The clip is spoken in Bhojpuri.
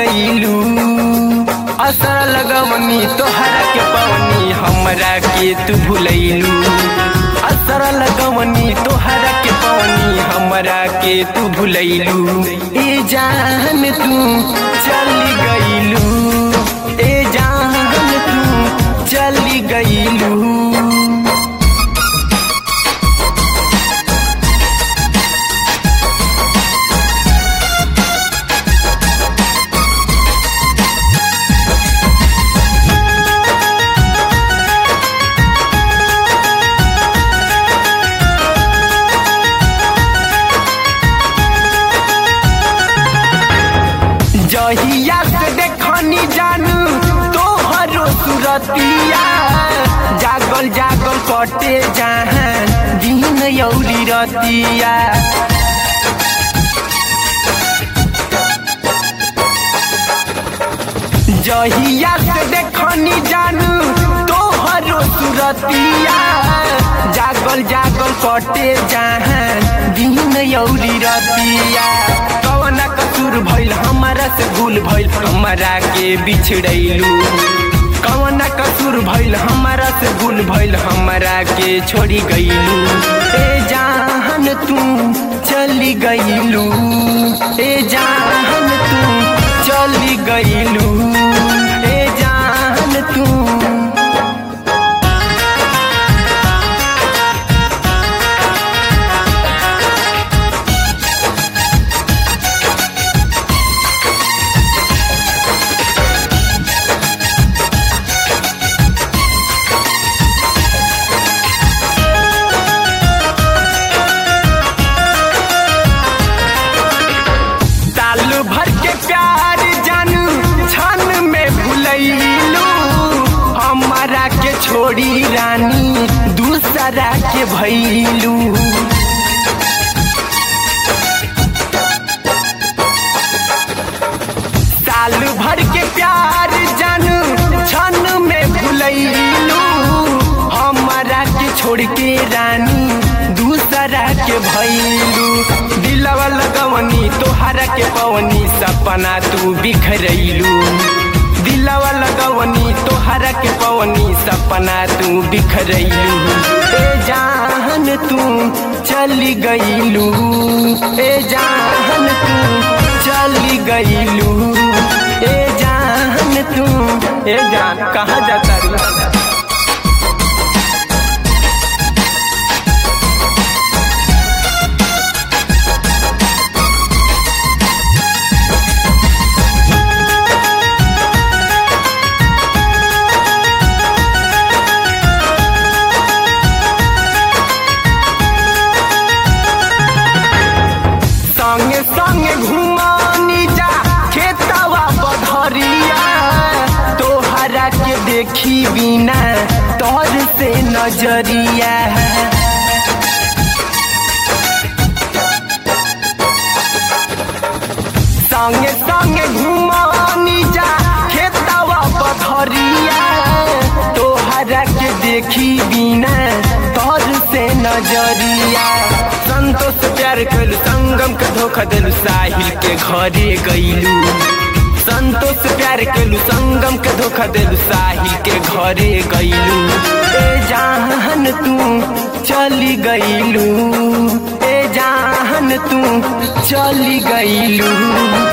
गईलू। असर लगवनी तोहरा के पवनी हमरा के तू भुलैलू। असर लगवनी तोहरा के पवनी हमरा के तू भुलैलू। ए जान तू चली गईलू, ए जान तू चली गईलू। जहिया से देखनी जानू तोहरो सुरतिया, जागल जागल कटे जहाँ दिन यौरी रतिया। जहिया से देखनी जानू तोहरो सुरतिया, जागल जागल कटे जहाँ दिन यौरी रतिया। कवना कसूर भइल हमारा से भूल भइल हमरा के बिछड़ैलू। कवना कसूर भइल हमारा से भूल भइल हमरा के छोड़ी गईलू। ए जान तू चली गईलू, ए जान तू चली गईलू, ए जान तू। भर के प्यार जानू छन में भुलैलू। हमारा के छोड़ी रानी दूसरा के भैलू। साल भर के प्यार जानू छन में भुलैलू। हमारा के छोड़ के रानी दूसरा के भैलू। दिलवा लगवनी तोहरा के पवनी सपना तू बिखरैलू। दिलवा लगवनी तोहरा के पवनी सपना तू बिखरैलू। ए जान तू चली गईलू, ए जान तू चली गईलू, ए जान तू। ए जान कहाँ जाता रू? संगे संगे घुमानी जा खेतवा बधरिया, तोहरा के देखी बिना तोर से नजरिया। संगे संगे घुमानी जा खेतवा बधरिया, तोहरा के देखी बिना तोर से नजरिया। संतोष प्यार कलू संगम के धोखा दिलू साहिल के घरे गईलू। संतोष प्यार कलू संगम के धोखा दिलू साहिल के घरे गईलू। ए जान तू चली गईलू, ए जान तू चली गईलू।